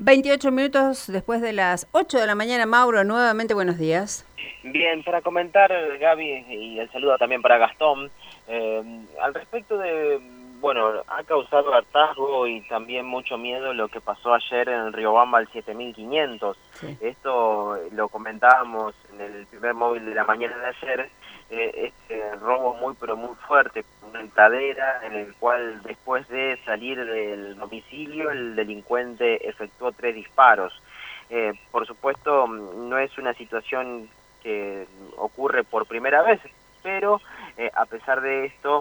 28 minutos después de las 8 de la mañana, Mauro, nuevamente buenos días. Bien, para comentar, Gaby, y el saludo también para Gastón, al respecto de, bueno, ha causado hartazgo y también mucho miedo lo que pasó ayer en Riobamba al 7500. Sí. Esto lo comentábamos en el primer móvil de la mañana de ayer, este robo muy pero muy fuerte, una entradera en el cual después de salir del domicilio el delincuente efectuó 3 disparos. Por supuesto no es una situación que ocurre por primera vez, pero a pesar de esto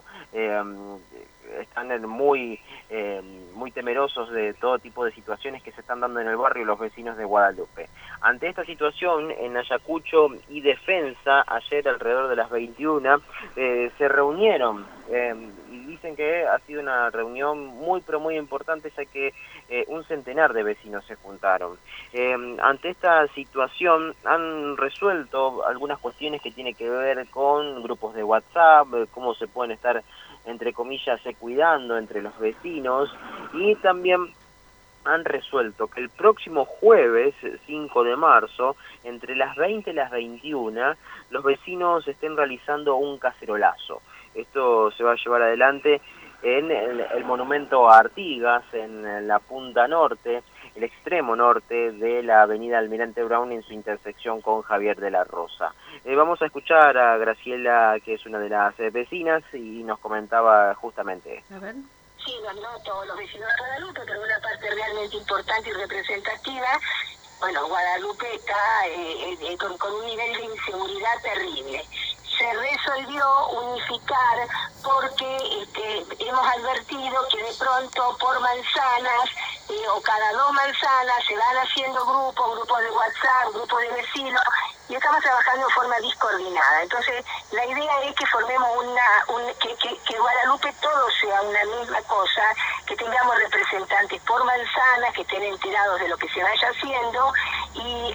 están muy temerosos de todo tipo de situaciones que se están dando en el barrio los vecinos de Guadalupe. Ante esta situación, en Ayacucho y Defensa, ayer alrededor de las 21, se reunieron y dicen que ha sido una reunión muy pero muy importante, ya que un centenar de vecinos se juntaron. Ante esta situación han resuelto algunas cuestiones que tienen que ver con grupos de WhatsApp, cómo se pueden estar, entre comillas, cuidando entre los vecinos, y también han resuelto que el próximo jueves, 5 de marzo, entre las 20 y las 21, los vecinos estén realizando un cacerolazo. Esto se va a llevar adelante en el monumento a Artigas, en la punta norte, el extremo norte de la avenida Almirante Brown en su intersección con Javier de la Rosa. Vamos a escuchar a Graciela, que es una de las vecinas, y nos comentaba justamente esto. A ver. Sí, no todos los vecinos de Guadalupe, pero una parte realmente importante y representativa. Bueno, Guadalupe está con un nivel de inseguridad terrible. Se resolvió unificar porque hemos advertido que de pronto por manzanas o cada 2 manzanas se van haciendo grupos de WhatsApp, grupos de vecinos, y estamos trabajando de forma discoordinada. Entonces, la idea es que formemos que Guadalupe todo sea una misma cosa, que tengamos representantes por manzanas, que estén enterados de lo que se vaya haciendo, y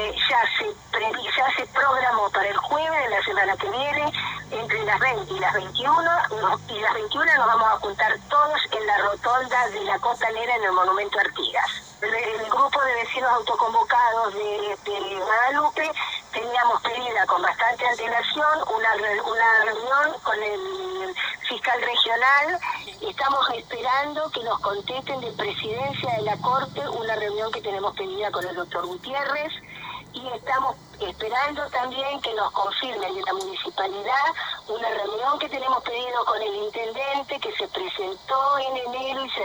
ya se programó para el jueves de la semana que viene, entre las 20 y las 21, y las 21 nos vamos a juntar todos en la rotonda de la Costanera en el Monumento Artigas. El grupo de vecinos autoconvocados de Guadalupe teníamos pedida con bastante antelación una reunión con el fiscal regional. Estamos esperando que nos contesten de Presidencia de la Corte una reunión que tenemos pedida con el doctor Gutiérrez, y estamos esperando también que nos confirmen de la municipalidad una reunión que tenemos pedido con el intendente, que se presentó en enero y se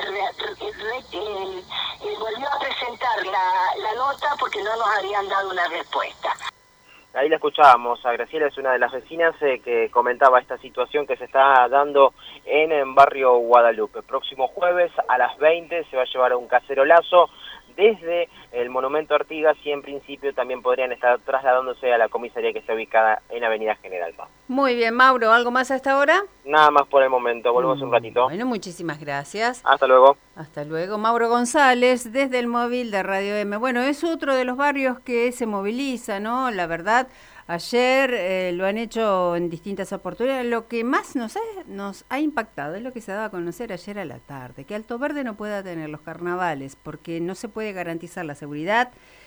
volvió a presentar la nota porque no nos habían dado una respuesta. Ahí la escuchábamos, a Graciela, es una de las vecinas que comentaba esta situación que se está dando en el barrio Guadalupe. Próximo jueves a las 20 se va a llevar un cacerolazo desde el Monumento Artigas, y en principio también podrían estar trasladándose a la comisaría que está ubicada en Avenida General Paz. Muy bien, Mauro, ¿algo más hasta ahora? Nada más por el momento, volvemos un ratito. Bueno, muchísimas gracias. Hasta luego. Hasta luego. Mauro González, desde el móvil de Radio M. Bueno, es otro de los barrios que se moviliza, ¿no? La verdad, ayer lo han hecho en distintas oportunidades. Lo que más nos ha impactado es lo que se daba a conocer ayer a la tarde, que Alto Verde no pueda tener los carnavales porque no se puede garantizar la seguridad